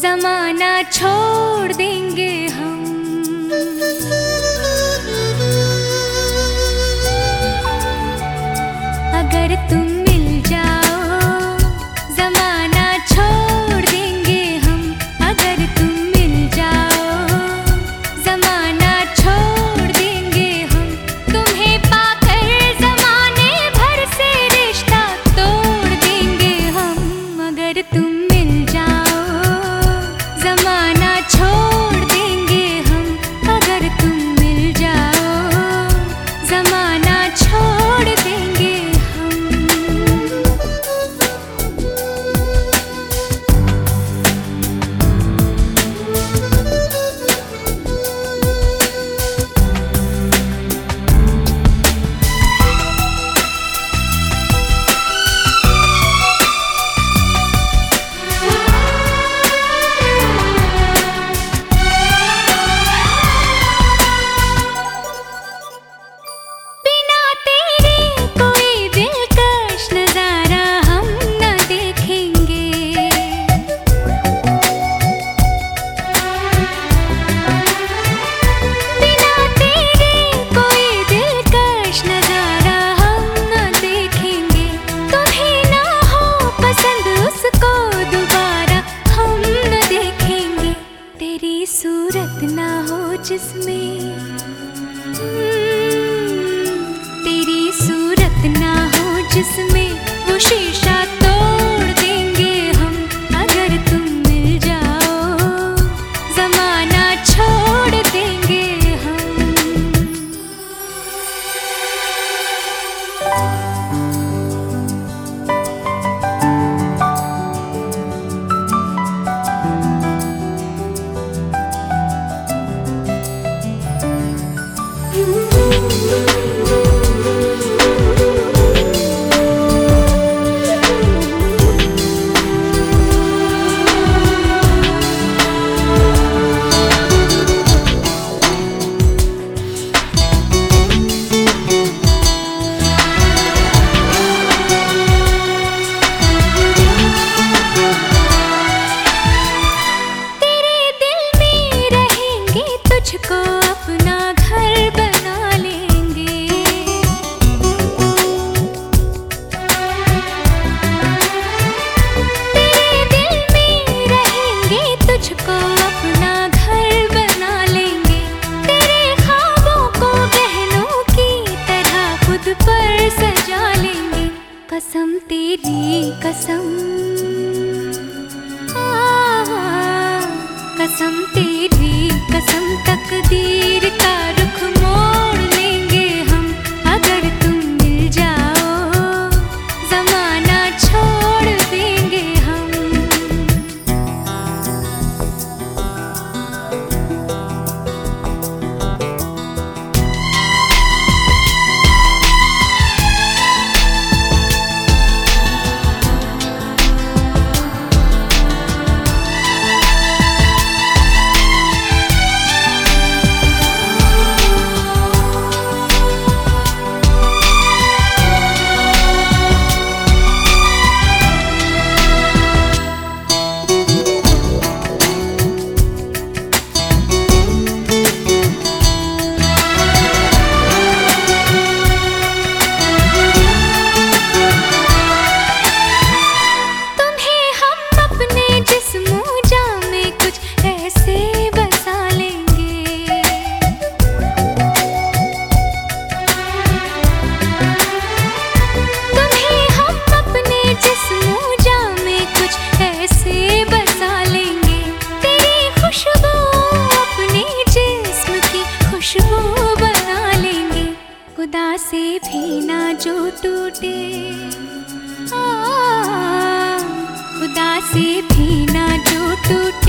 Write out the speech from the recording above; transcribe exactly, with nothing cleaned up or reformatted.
जमाना छोड़ देंगे हम। अगर तुम मिल जाओ जमाना छोड़ देंगे हम। अगर तुम मिल जाओ जमाना छोड़ देंगे हम। तुम्हें पाकर जमाने भर से रिश्ता तोड़ देंगे हम। अगर तुम मिल जाओ जमाना छोड़ देंगे हम। अगर तुम मिल जाओ जमाना छोड़ देंगे जिसमें तेरी सूरत ना हो जिसमें वो शीशा तोड़ देंगे हम। अगर तुम मिल जाओ जमाना छोड़ देंगे हम। तुझको अपना घर बना लेंगे। तेरे दिल में रहेंगे तुझको अपना घर बना लेंगे। तेरे ख्वाबों को बहनों की तरह खुद पर सजा लेंगे। कसम तेरी कसम कसम तेरी कसम तकदीर का रुख मोड़ लेंगे हम। अगर तुम मिल जाओ जमाना छोड़ देंगे हम। खुदा से भी ना जो टूटे, आ, खुदा से भी ना जो टूटे।